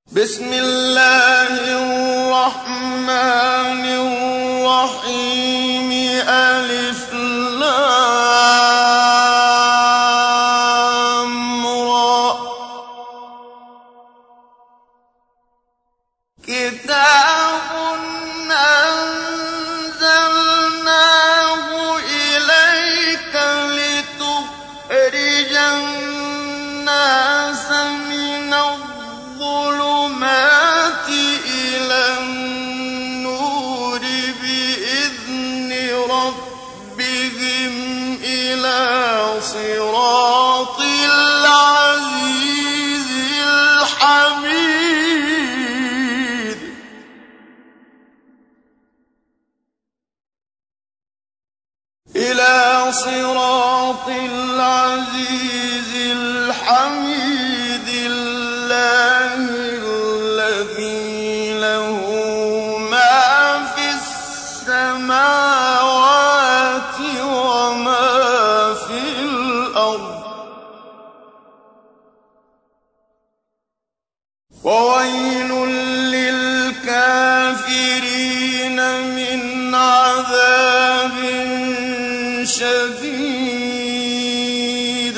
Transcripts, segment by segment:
بسم الله الرحمن الرحيم ألف لام را كتاب أنزلناه إليك لتخرج الناس من الظلمات إلى النور بإذن ربهم إلى صراط العزيز الحميد إلى صراط العزيز الحميد الله الذي له ما في السماوات وما في الأرض وويل للكافرين من عذاب شديد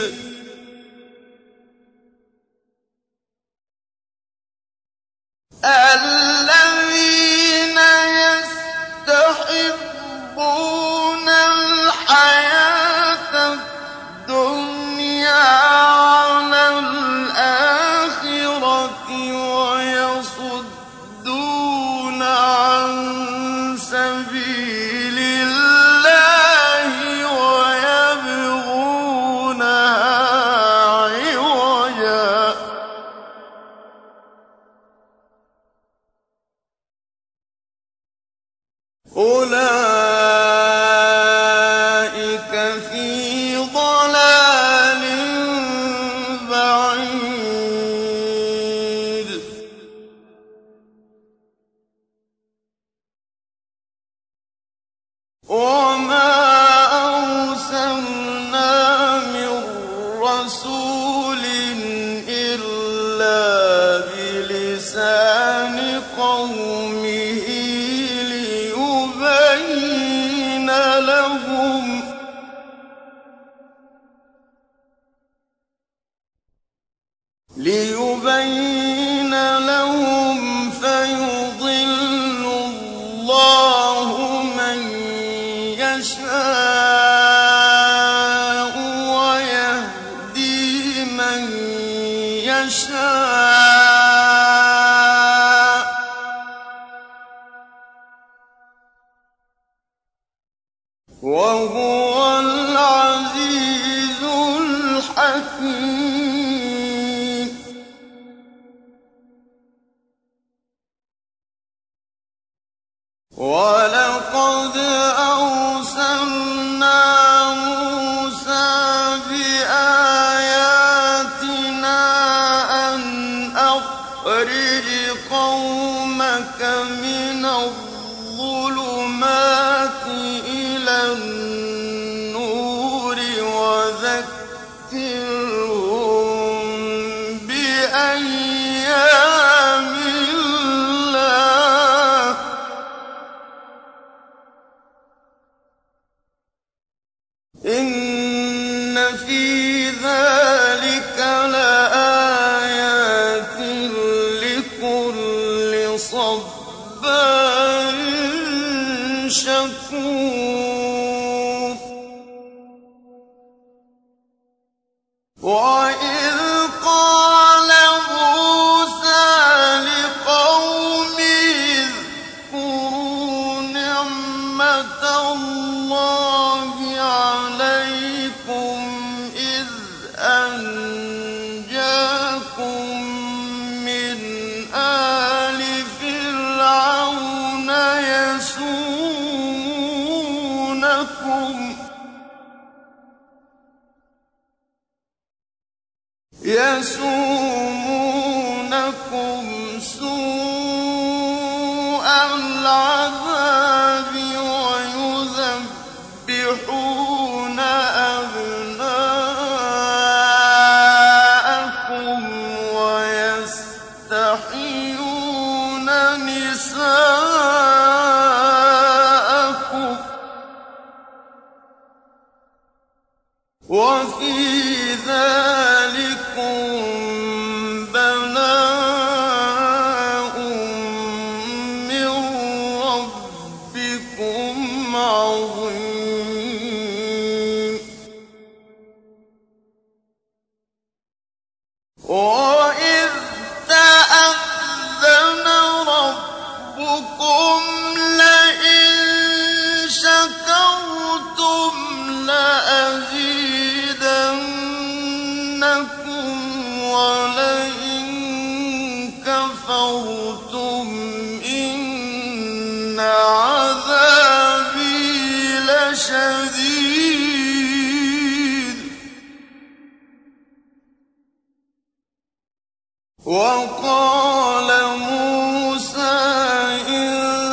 الذين يستحبون الحياة الدنيا على الآخرة ويصدون عن سبيل الله ويبغونها عوجا أولئك في ضلال بعيد وما أرسلنا من رسول إلا بلسان قومه ليبين لهم فيضل الله من يشاء ويهدي من يشاء وهو العزيز الحكيم ولقد أرسلنا موسى بآياتنا أن أخرج قومك من الظلمات إلى النور وذكرهم بأيام الله إن في ذلك لآيات لكل صبار شكور وإذ قال موسى لقومه اذكروا نعمة الله عليكم إذ أنجاكم من آل فرعون يسومونكم سوء العذاب ويذبحون أبناءكم ويستحيون تستحيون نساءكم وفي ذلكم بلاء من ربكم عظيم وإذ تأذن ربكم لئن شكرتم لأزيدنكم ولئن كفرتم إن عذابي لشديد وقال موسى إن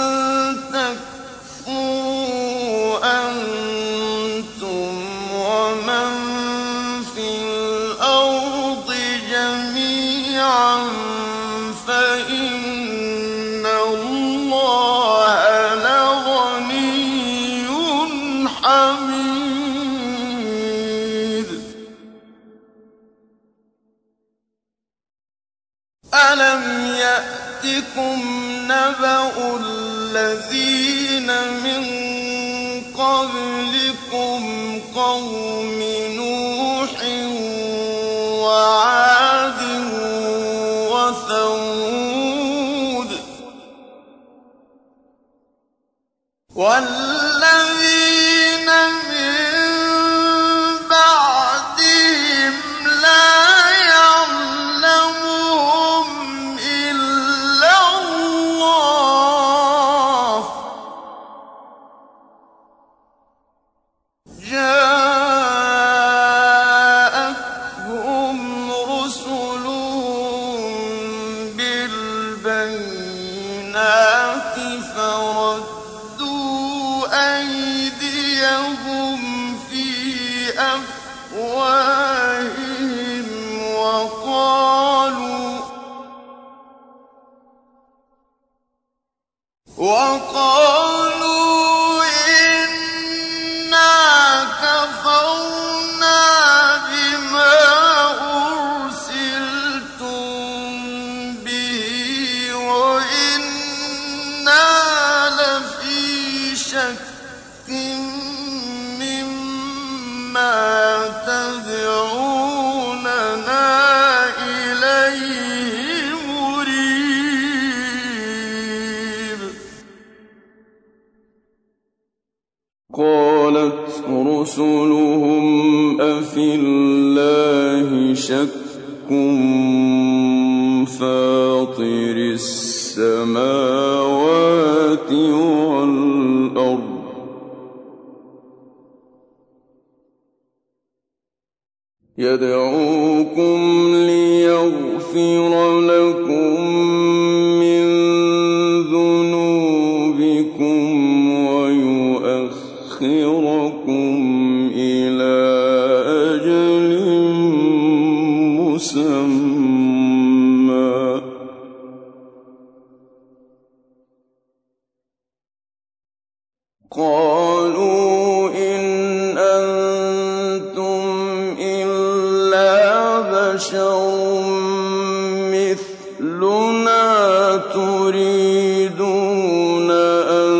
تكفروا أنتم ومن في الأرض جميعا فإن الله لغني حميد ألم يأتكم نبأ الذين من قبلكم قوم نوح وعاد وثمود والذين من بعدهم لا يعلمهم إلا الله جاءتهم رسلهم بالبينات فردوا أيديهم في أفواههم وقالوا إنا كفرنا بما أرسلتم به وإنا لفي شك مما تدعوننا إليه مريب قالت رسلهم أفي الله شك فاطر السماوات والأرض يدعوكم ليغفر لكم من ذنوبكم ويؤخركم إلى أجل مسمى قالوا إن أنتم إلا بشر مثلنا تريدون أن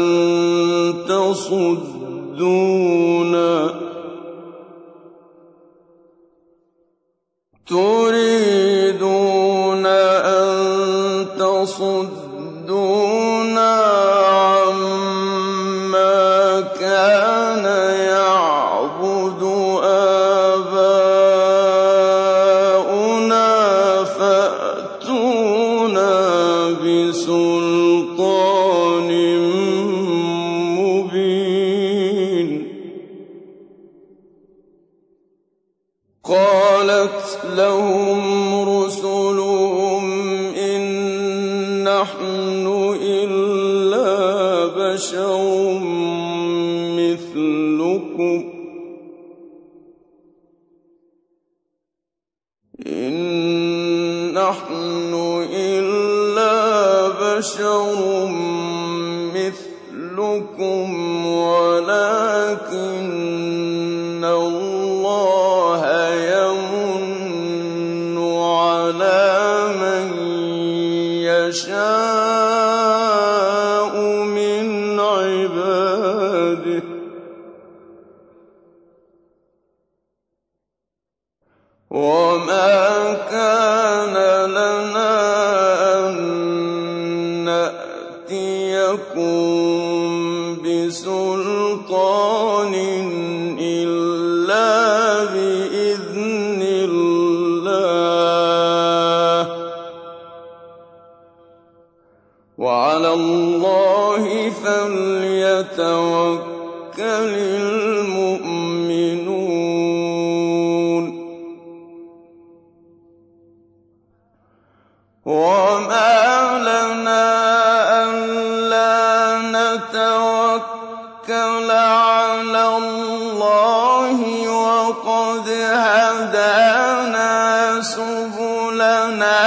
تصدونا عما كان يعبد آباؤنا فأتونا بسلطان مبين قالت لهم رسلهم إن نحن إلا بشر مثلكم إن نحن إلا بَشَرٌ مِّثْلُكُمْ وَلَٰكِنَّ اللَّهَ يَمُنُّ عَلَىٰ مَن يَشَاءُ مِنْ عِبَادِهِ ۖ وَمَا كَانَ لَنَا أَن نَّأْتِيَكُم بِسُلْطَانٍ إِلَّا بِإِذْنِ اللَّهِ ۚ وَعَلَى اللَّهِ فَلْيَتَوَكَّلِ الْمُؤْمِنُونَ. وَمَا لَنَا أَلَّا نَتَوَكَّلَ عَلَى اللَّهِ وَقَدْ هَدَانَا سُبُلَنَا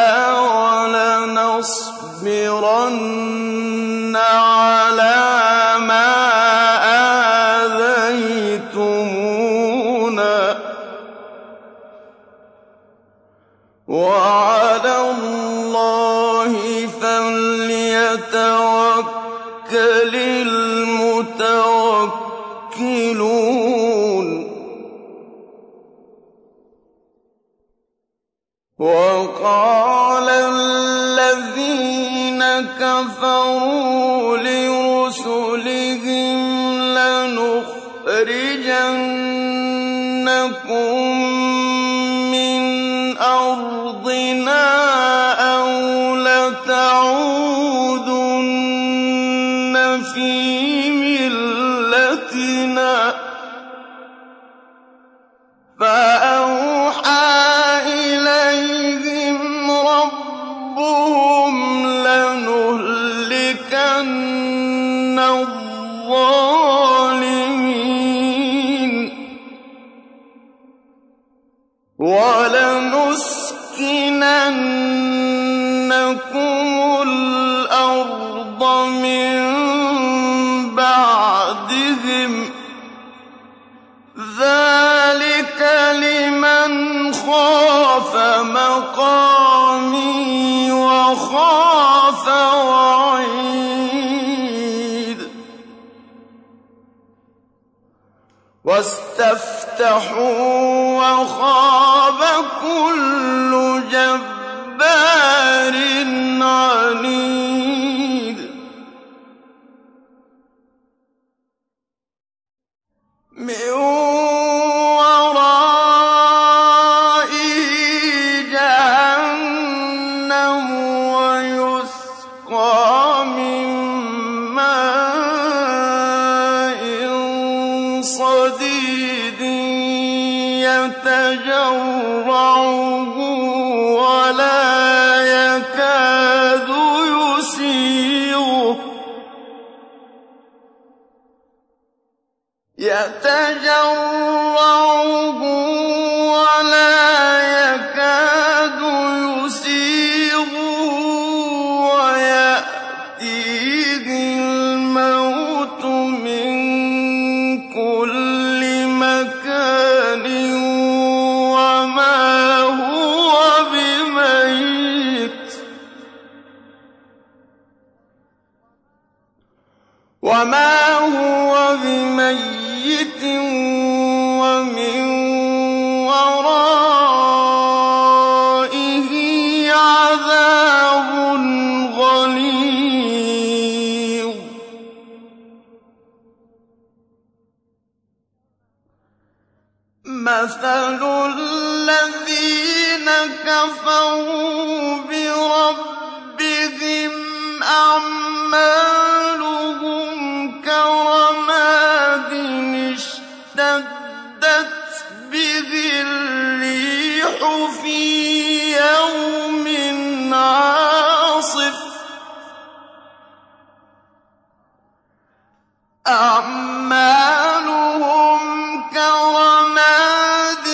وَلَنَصْبِرَنَّ عَلَىٰ مَا آذَيْتُمُونَا ۚ وَعَلَى اللَّهِ فَلْيَتَوَكَّلِ الْمُتَوَكِّلُونَ. وَقَالَ الَّذِينَ كَفَرُوا لِرُسُلِهِمْ لَنُخْرِجَنَّكُم مِّنْ أَرْضِنَا أَوْ لَتَعُودُنَّ فِي مِلَّتِنَا ۖ فَأَوْحَىٰ إِلَيْهِمْ رَبُّهُمْ لَنُهْلِكَنَّ الظَّالِمِينَ وَلَنُسْكِنَنَّكُمُ الْأَرْضَ مِن بَعْدِهِمْ ۚ ذَٰلِكَ لِمَنْ خَافَ مَقَامِي وَخَافَ وَعِيدِ. وَاسْتَفْتَحُوا وَخَابَ كُلُّ جَبَّارٍ عَنِيدٍ. مِّن وَرَائِهِ جَهَنَّمُ وَيُسْقَىٰ مِن مَّاءٍ صَدِيدٍ يَتَجَرَّعُهُ وَلَا يَكَادُ يُسِيغُهُ وَيَأْتِيهِ الْمَوْتُ مِن كُلِّ مَكَانٍ وَمَا هُوَ بِمَيِّتٍ وَمِن وَرَائِهِ عَذَابٌ غَلِيظٌ. مَثَلُ الَّذِينَ كَفَرُوا بِرَبِّهِمْ أَعْمَالُهُمْ كَرَمَادٍ اشْتَدَّتْ بِهِ الرِّيحُ فِي يَوْمٍ عَاصِفٍ أَعْمَالُهُمْ كَرَمَادٍ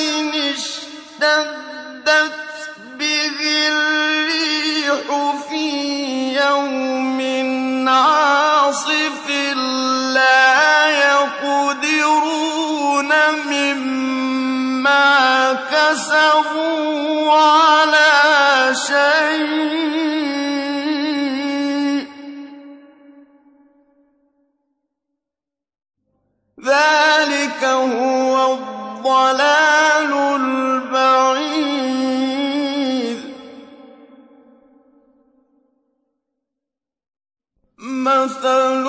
اشْتَدَّتْ بِهِ الرِّيحُ فِي يَوْمٍ كسبوا على شيء ذلك هو الضلال البعيد مثل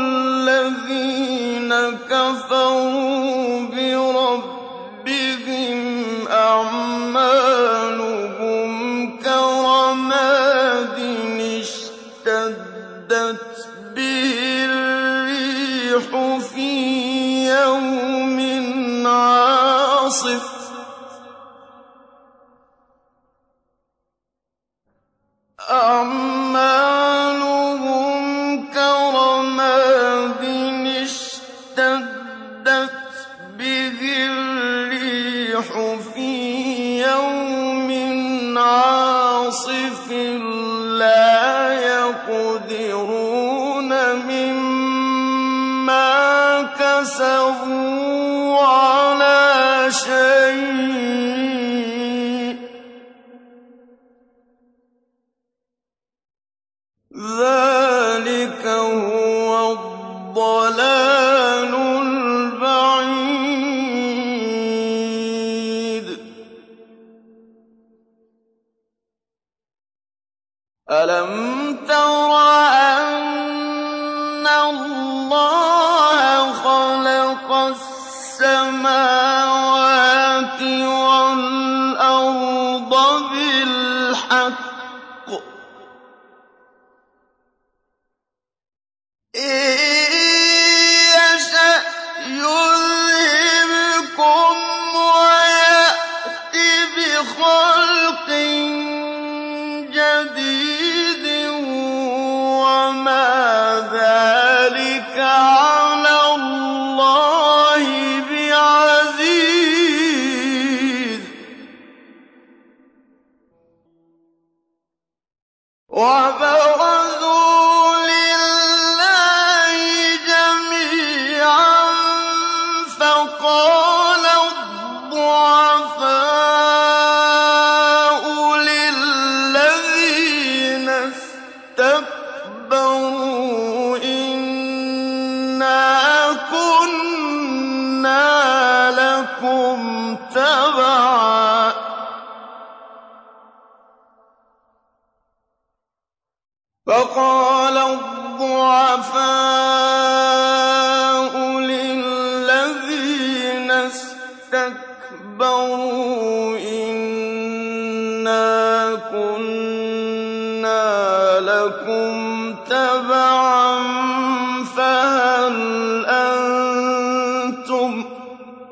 الذين كفروا بربهم أعمالهم كرماد اشتدت به الريح في يوم عاصف أعمالهم كرماد اشتدت به الريح في يوم عاصف لا يقدرون مما كسبوا على شيء ذلك هو الضلال البعيد ألم تر أن الله خلق السماوات والأرض بالحق إن يشأ يذهبكم ويأت بخلق جديد وما ذلك على الله بعزيز وبرزوا لله جميعا فقال الضعفاء للذين استكبروا إنا كنا لكم تبعا فقال الضعفاء للذين استكبروا إنا كنا لكم تبعا فهل أنتم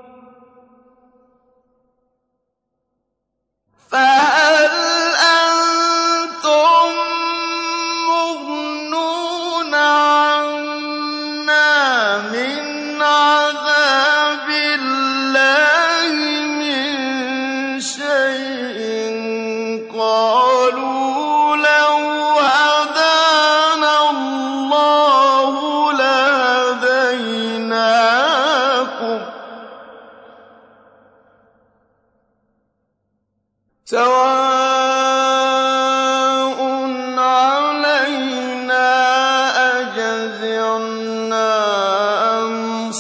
مغنون عنا من عذاب الله من شيء قالوا لو هدانا الله لهديناكم سواء علينا أجزعنا أم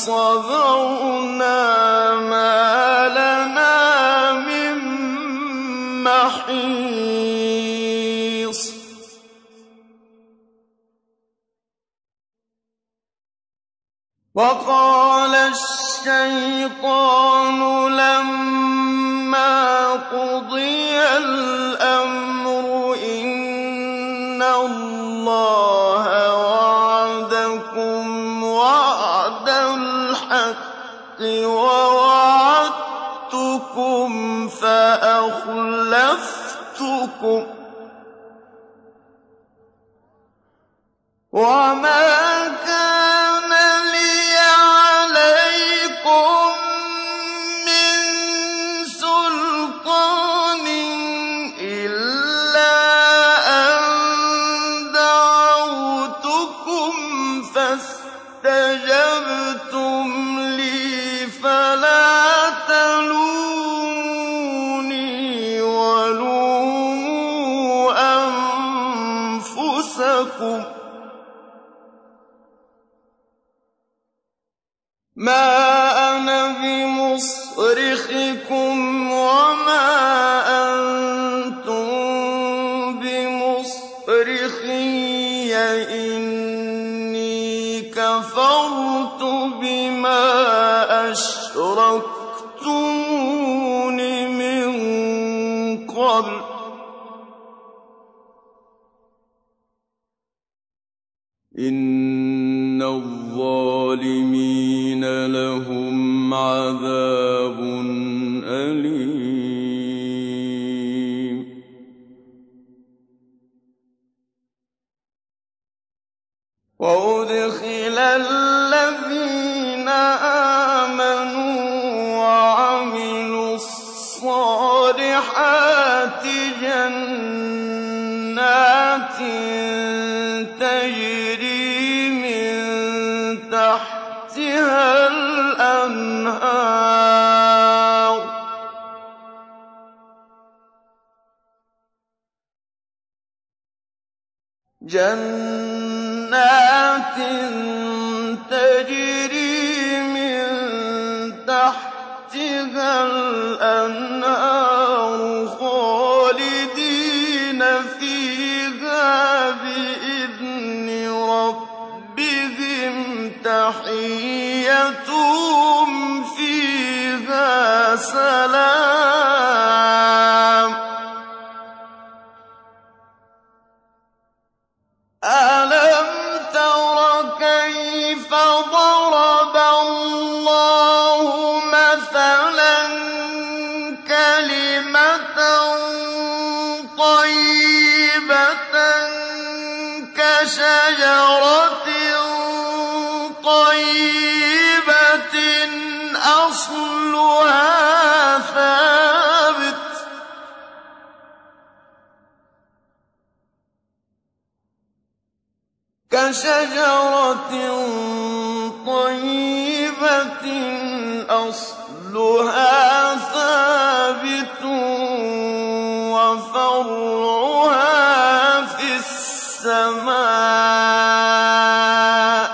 صبرنا ما لنا من محيص وقال الشيطان لما قضي الأمر إن الله وعدكم وعد الحق ووعدتكم فأخلفتكم وما كان لي عليكم من سلطان إلا أن دعوتكم فاستجبتم لي فلا تلوموني أنفسكم ما أنا بمصرخكم وما أنتم بمصرخي إني كفرت بما أشركتمون من قبل إن الظالمين لهم عذاب أليم وأدخل الذين آمنوا وعملوا الصالحات جنات تجري من تحتها الأنهار جنات تجري من تحتها الأنهار خالدين فيها بإذن ربهم تحيتهم فيها سلام ألم تر كيف ضرب الله مثلا كلمة طيبة كشجرة طيبة أصلها ثابت كشجرة طيبة أصلها ثابت وفرعها في السماء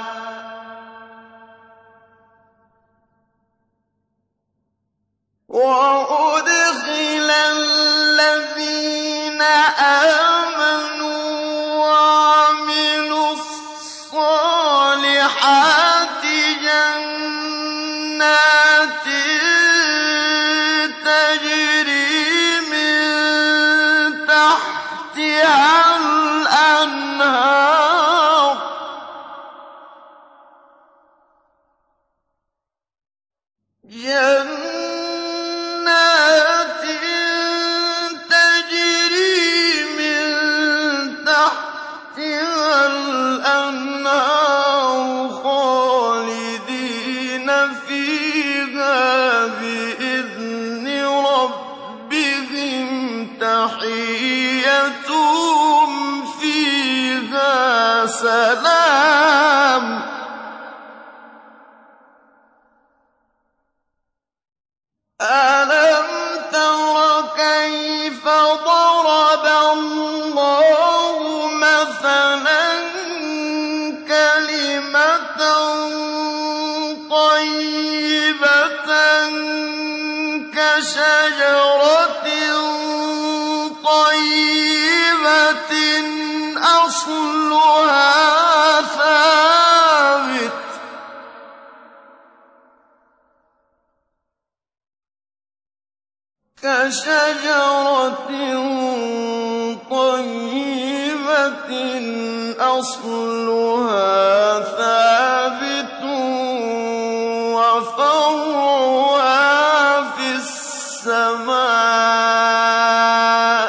وأدخل الذين آمنوا وعملوا الصالحات جنات تجري من تحتها الأنهار جنات تجري من تحتها الأنهار خالدين فيها بإذن ربهم تحيتهم فيها سلام ألم تر كيف ضرب الله مثلا كلمة طيبة كشجرة طيبة أصلها ثابت كشجرة طيبة أصلها ثابت وفرعها في السماء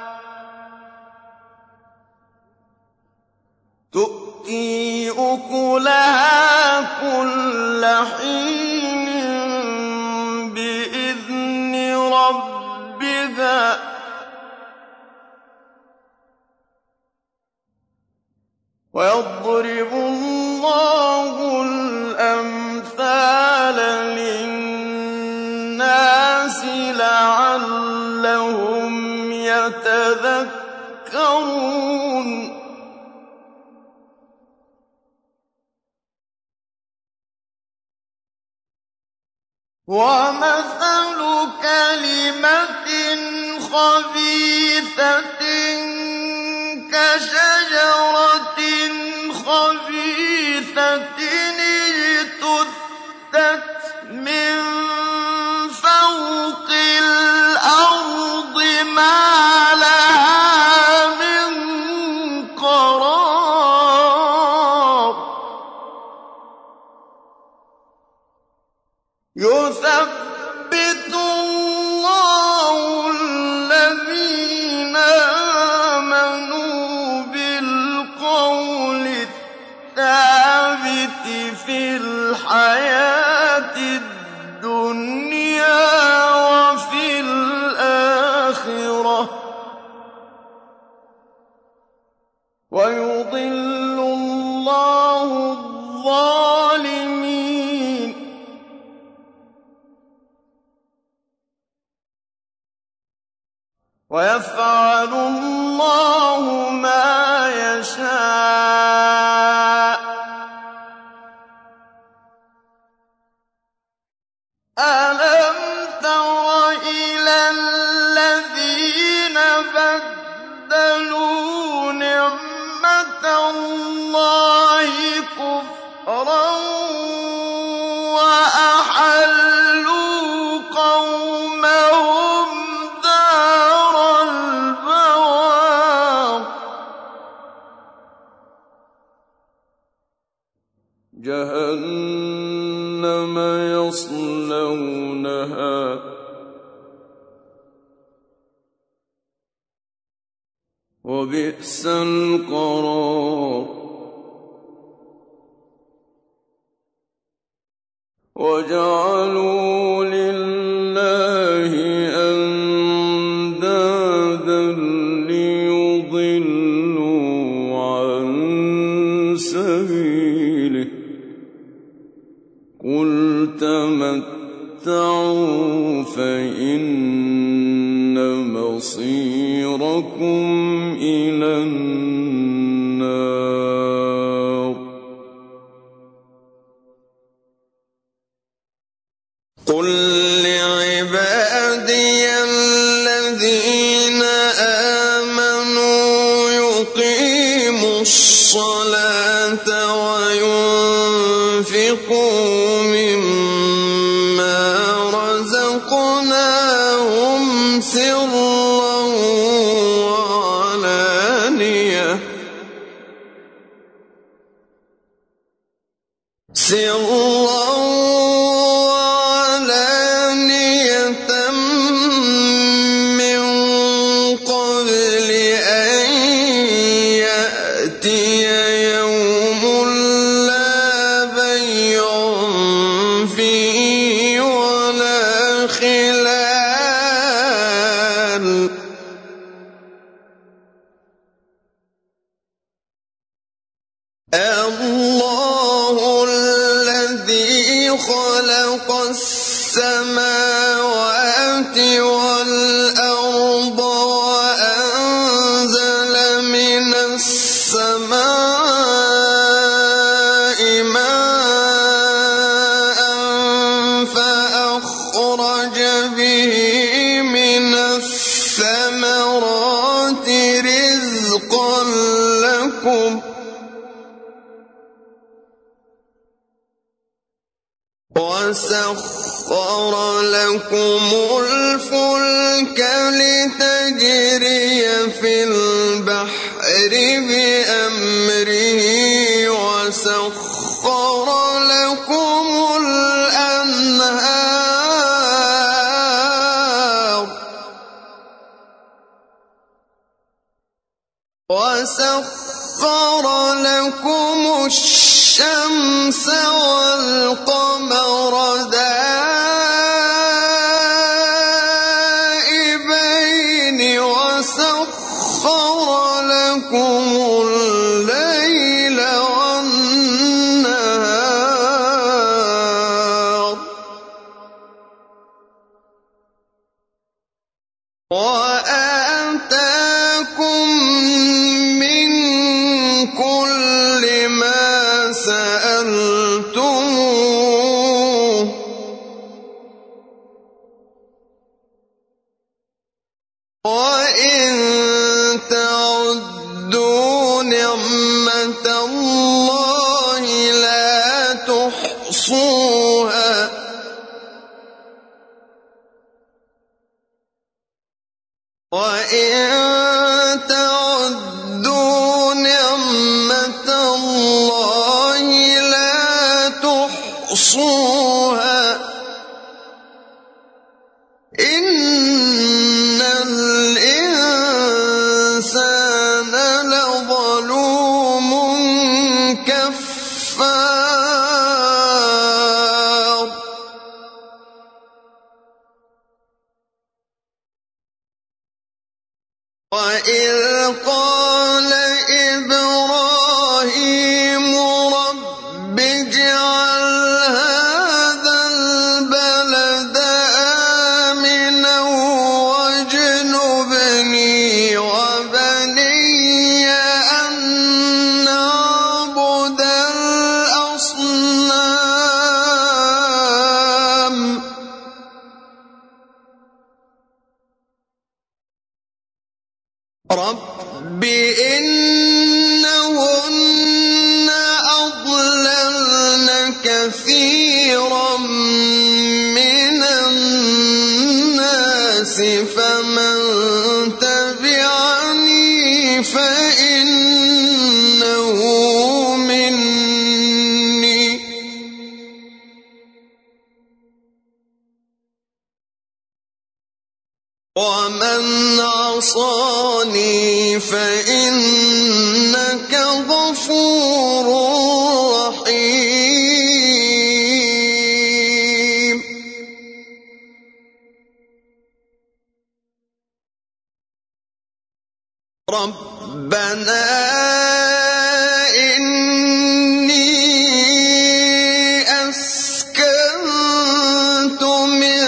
تؤتي أكلها كل حين بإذن ربها ويضرب الله الأمثال للناس لعلهم يتذكرون وَمَثَلُ كَلِمَةٍ خَبِيثَةٍ كَشَجَرَةٍ خَبِيثَةٍ اجْتُثَّتْ مِن فَوْقِ الْأَرْضِ مَا لَهَا مِن قَرَارٍ يُثَبِّتُ اللَّهُ الَّذِينَ آمَنُوا بِالْقَوْلِ الثَّابِتِ فِي الْحَيَاةِ الدُّنْيَا وَفِي الْآخِرَةِ ۖ وَيُضِلُّ اللَّهُ الظَّالِمِينَ وَيَفْعَلُ اللَّهُ مَا يَشَاءُ أَلَمْ تَرَ إِلَى الَّذِينَ بَدَّلُوا نِعْمَةَ اللَّهِ كُفْرًا وَأَحَلُّوا قَوْمَهُمْ دَارَ الْبَوَارِ جَهَنَّمَ يَصْلَوْنَهَا وَبِئْسَ الْقَرَارُ وَجَعَلُوا لِلَّهِ أَندَادًا لِّيُضِلُّوا عَن سَبِيلِهِ ۗ قُلْ تَمَتَّعُوا فَإِنَّ مَصِيرَكُمْ إِلَى النَّارِ قُل لِّعِبَادِيَ الَّذِينَ آمَنُوا يُقِيمُوا الصَّلَاةَ وَيُنفِقُوا مِمَّا رَزَقْنَاهُمْ سِرًّا وَعَلَانِيَةً مِّن قَبْلِ أَن يَأْتِيَ يَوْمٌ لَّا بَيْعٌ فِيهِ وَلَا خِلَالٌ اللَّهُ الَّذِي خَلَقَ السَّمَاوَاتِ وَالْأَرْضَ وَأَنزَلَ مِنَ السَّمَاءِ مَاءً فَأَخْرَجَ بِهِ مِنَ الثَّمَرَاتِ رِزْقًا لَّكُمْ ۖ وَسَخَّرَ لَكُمُ الْفُلْكَ لِتَجْرِيَ فِي الْبَحْرِ بِأَمْرِهِ وَسَخَّرَ لَكُمُ الْأَنْهَارَ وَسَخَّرَ لَكُمُ الشَّمْسَ وَالْقَمَرَ دَائِبَيْنِ وَسَخَّرَ لَكُمُ اللَّيْلَ وَالنَّهَارَ وَآتَاكُم مِّن كُلِّ مَا سَأَلْتُمُوهُ نعمة الله لا تحصوها وإن تعدوا نعمة الله لا تحصوها إن الإنسان لظلوم كفار وإذ قال إبراهيم رب اجعل هذا البلد آمنا واجنبني وبني أن نعبد الأصنام رب إنهن أضللن كثيرا من الناس فمن تبعني فإنه مني ومن عصاني فإنك غفور رحيم ربنا إني أسكنت من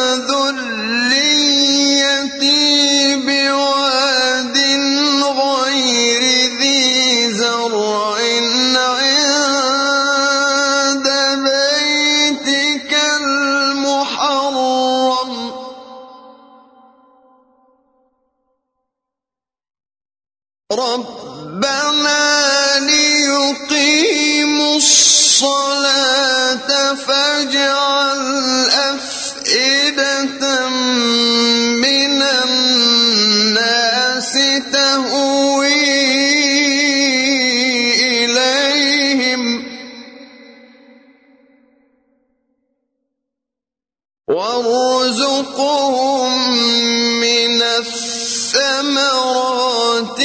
ذريتي بواد غير ذي زرع عند بيتك المحرم ربنا ليقيموا الصلاة فاجعل أفئدة من الناس تهوي إليهم وارزقهم من الثمرات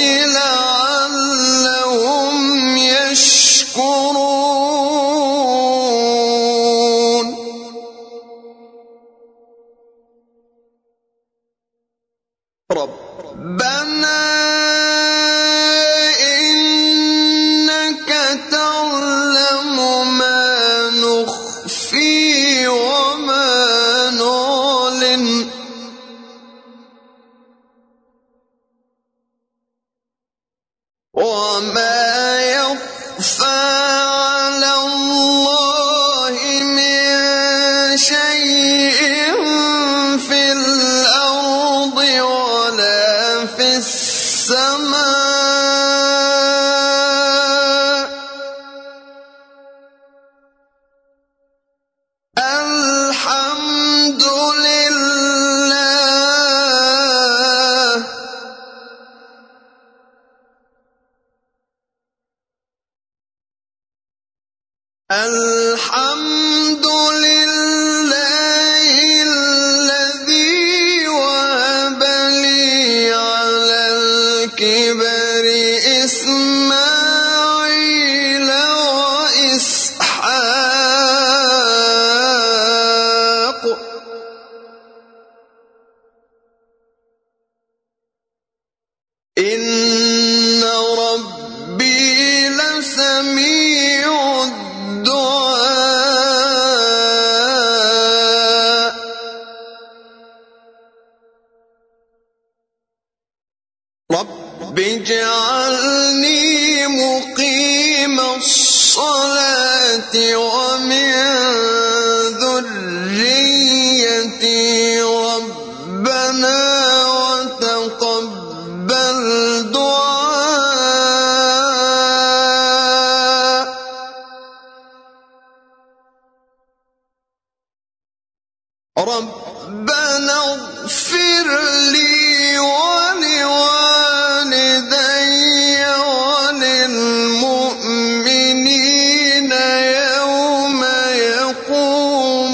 لعلهم يشكرون ربنا إنك تعلم ما نخفي وما نعلن وما يخفى على الله من شيء في الأرض ولا في السماء الحمد لله الحمد لله الذي وهب لي على الكبر إسماعيل وإسحاق إن ربي لسميع الدعاء رب اجعلني مقيم الصلاة ومن ذريتي ربنا وتقبل دعاء ربنا اغفر لي ولوالدي وللمؤمنين يوم يقوم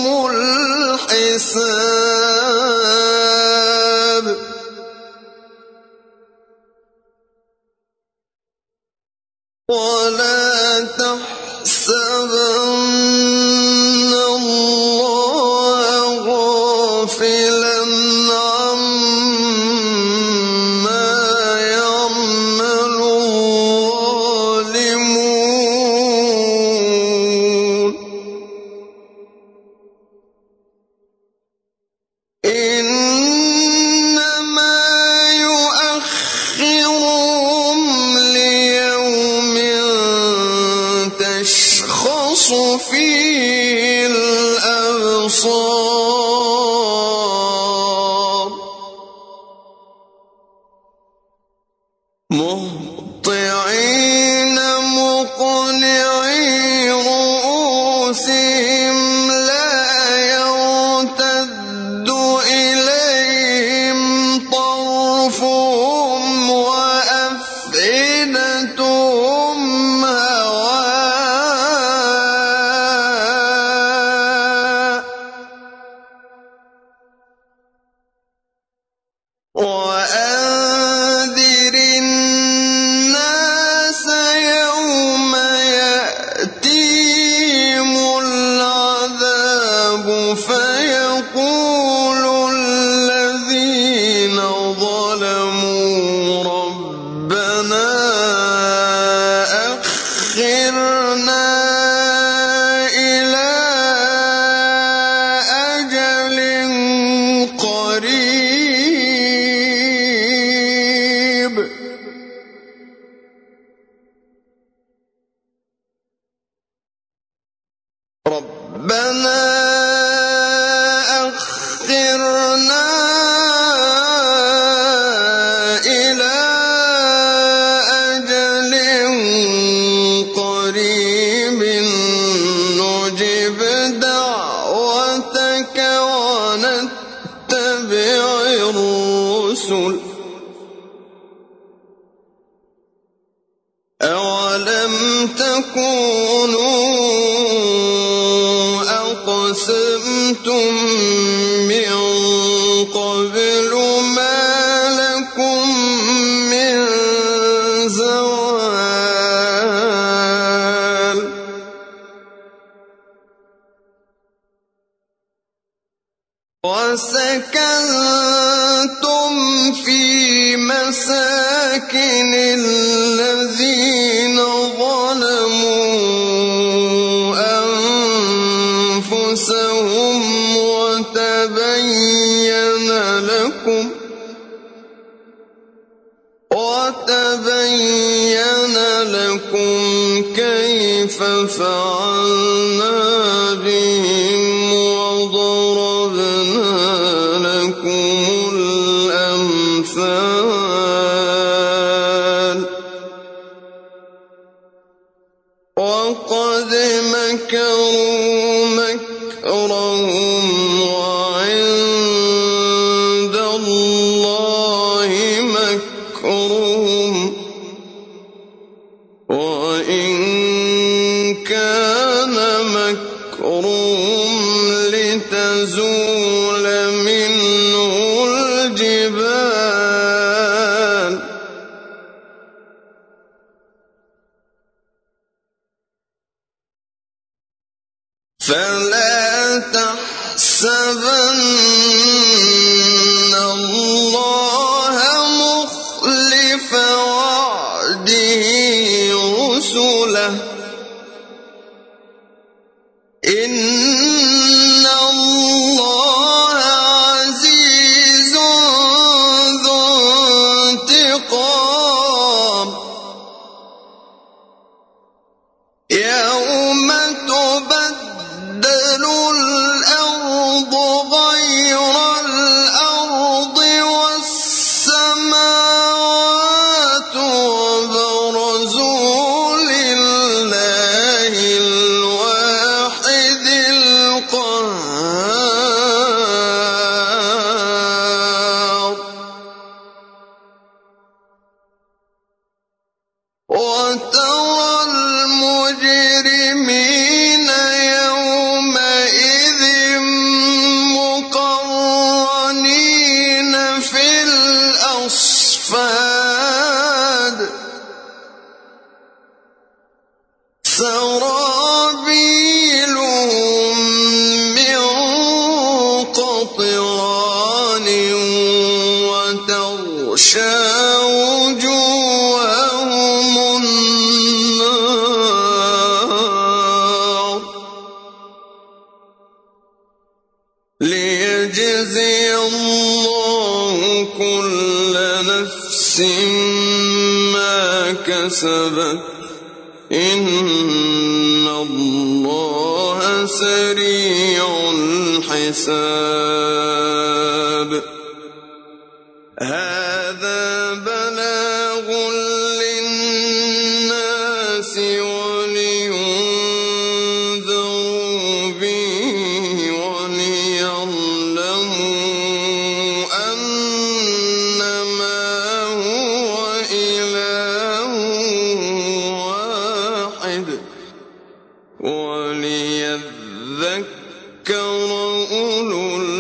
الحساب ولا تحسبن الله غافلا عما يعمل الظالمون إنما يؤخرهم ليوم تشخص فيه الأبصار مهطعين مقنعي رؤوسهم لا يرتد إليهم طرفهم وأفئدتهم هواء وأنذر الناس يوم يأتيهم العذاب فيقول الذين ظلموا ربنا أخرنا إلى أجل قريب ربنا أخرنا إلى أجل قريب نجب دعوتك ونتبع الرسل أولم تكونوا أقسمتم من قبل ما لكم من زوال وسكنتم في مساكن الذين ظلموا أنفسهم وتبين لكم كيف فعلنا بهم وضربنا لكم الأمثال وقد مكروا مكرهم وعند الله مكرهم وإن كان مكرهم لتزول منه الجبال فلا تحسبن الله مخلف وعده رسله إن الله عزيز ذو انتقام يوم تبدل الأرض غير الأرض والسماوات وبرزوا لله الواحد سرابيلهم من قطران وتغشى وجوههم النار ليجزي الله كل نفس ما كسبت إن الله سريع الحساب هذا بلاغ للناس ولينذروا به وليعلموا أنما هو إله واحد وليذكر أولو